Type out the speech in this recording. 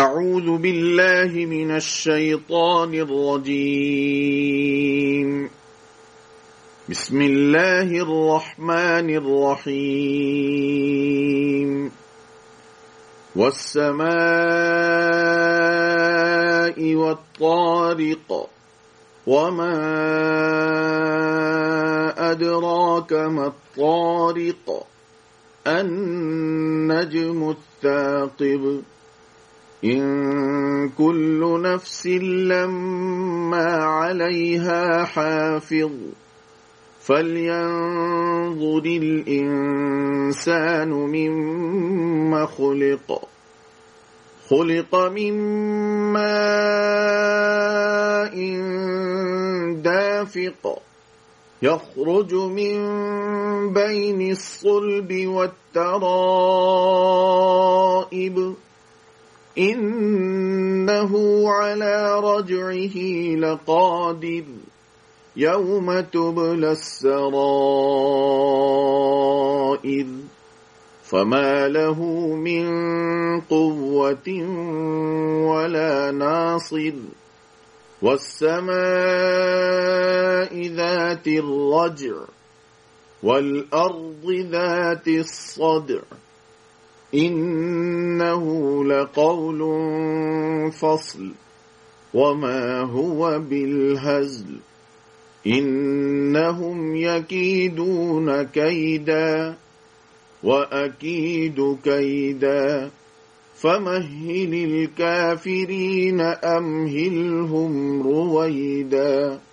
أعوذ بالله من الشيطان الرجيم. بسم الله الرحمن الرحيم. والسماء والطارق وما أدراك ما الطارق النجم الثاقب إن كل نفس لما عليها حافظ فلينظر الإنسان مما خلق من ماء دافق يخرج من بين الصلب والترائب إنه على رجعه لقادر يوم تبلى السرائر فما له من قوة ولا ناصر والسماء ذات الرجع والأرض ذات الصدع إنه لقول فصل وما هو بالهزل إنهم يكيدون كيدا وأكيد كيدا فمهل الكافرين أمهلهم رويدا.